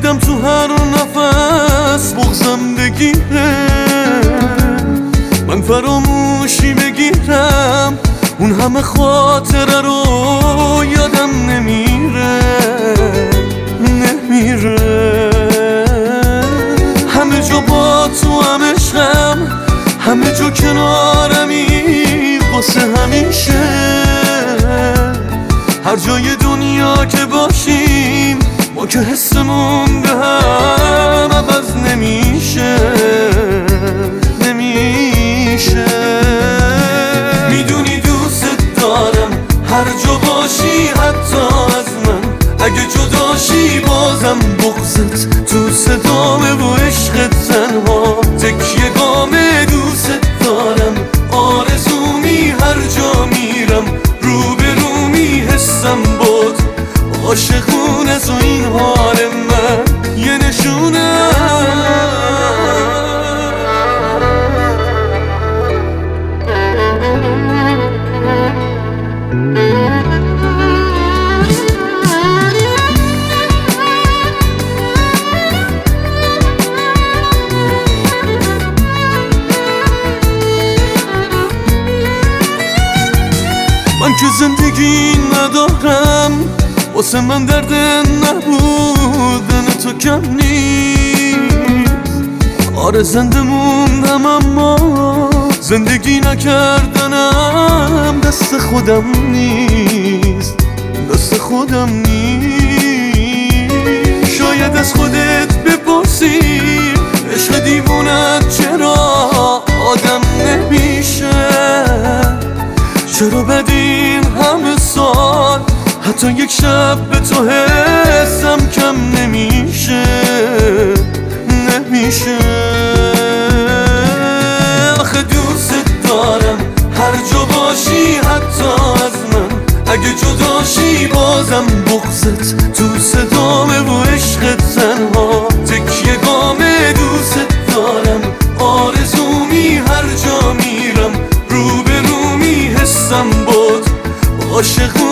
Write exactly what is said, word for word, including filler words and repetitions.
بدم تو هر نفس بغزم بگیره، من فراموشی بگیرم اون همه خاطره رو یادم نمیره نمیره. همه جا با تو هم عشقم، همه جا کنارمی واسه همیشه. هر جای دنیا که باشیم ما که حسمون به هم عوض نمیشه نمیشه. میدونی دوست دارم هر جا باشی حتی از من، اگه جداشی بازم بغضت تو صدامه و عشقت تنها تکیه گامه. دوست دارم آرزومی هر جا میرم رو به رو میحسم باد عاشقونه تو این حال من یه نشونه. من که زندگی ندارم، واسه من درد نبودن تو کم نیست. آره زنده موندم اما زندگی نکردنم دست خودم نیست دست خودم نیست. شاید از خودت بپرسی عشق دیوونت چرا آدم نمیشه، چرا بدین همه سال حتی یک شب به تو حسم کم نمیشه نمیشه. آخه دوست دارم هر جا باشی حتی از من، اگه جداشی بازم بغضت تو صدامه و عشقت تنها تکیه گامه. دوست دارم آرزومی هر جا میرم رو به رو میحسم باد عاشق